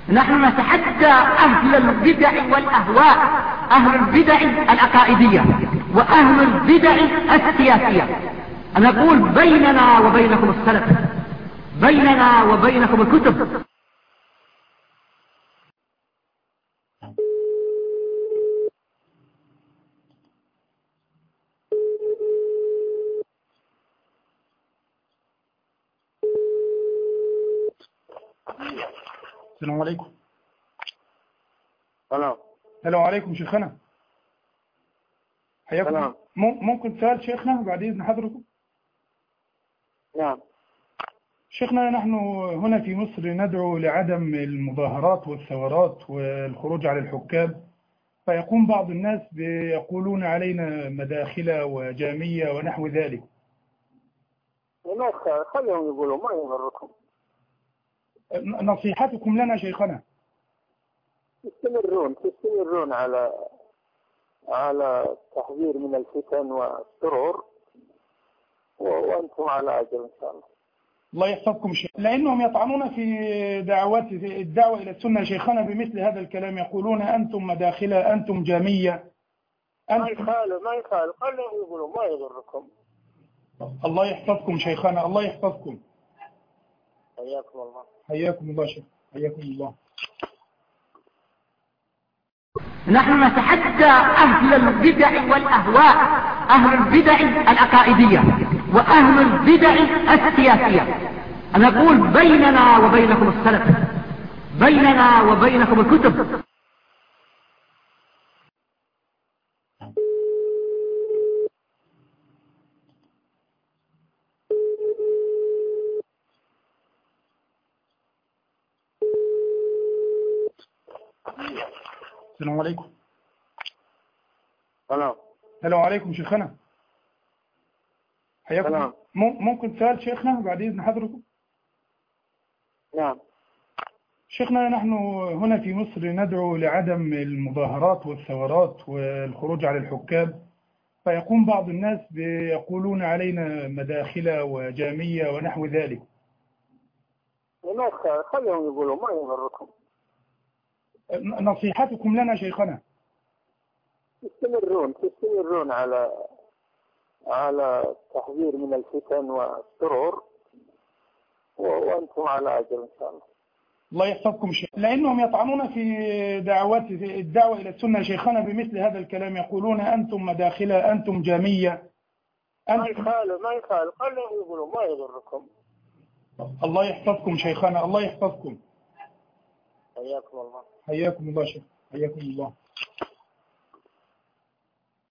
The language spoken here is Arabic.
نحن نتحدى أهل البدع والأهواء، أهل البدع العقائدية وأهل البدع السياسية. نقول بيننا وبينكم السلف، بيننا وبينكم الكتب. السلام عليكم. سلام. السلام عليكم شيخنا، حياكم. ممكن سؤال شيخنا بعد إذن حضركم؟ نعم. شيخنا، نحن هنا في مصر ندعو لعدم المظاهرات والثورات والخروج على الحكام، فيقوم بعض الناس يقولون علينا مداخلة وجامية ونحو ذلك. ما خليهم يقولوا، ما يضركم. نصيحتكم لنا شيخنا؟ تستمرون على التحذير من الفتن والشرور، وأنتم على أجر إن شاء الله. الله يحفظكم شيخ، لأنهم يطعنون في الدعوة إلى السنة شيخنا بمثل هذا الكلام، يقولون أنتم مداخلة، أنتم جامية. ما يخالف خليهم يقولوا، ما يضركم. الله يحفظكم شيخنا، الله يحفظكم. حياكم الله. حياكم الله شيخ، حياكم الله. نحن نتحدى أهل البدع والأهواء، أهل البدع العقائدية وأهل البدع السياسية. نقول بيننا وبينكم السلف، بيننا وبينكم الكتب. السلام عليكم. سلام. السلام عليكم شيخنا، حياكم. ممكن سؤال شيخنا بعد إذن حضركم؟ نعم. شيخنا، نحن هنا في مصر ندعو لعدم المظاهرات والثورات والخروج على الحكام، فيقوم بعض الناس يقولون علينا مداخلة وجامية ونحو ذلك. ما خليهم يقولوا، ما يضركم. نصيحتكم لنا شيخنا؟ تستمرون على التحذير من الفتن والشرور، وأنتم على أجر إن شاء الله. الله يحفظكم شيخ، لأنهم يطعنون في الدعوة إلى السنة شيخنا بمثل هذا الكلام، يقولون أنتم مداخلة، أنتم جامية. ما يخالف خليهم يقولوا، ما يضركم. الله يحفظكم شيخنا، الله يحفظكم. حياكم الله. حياكم الله شيخ، حياكم الله.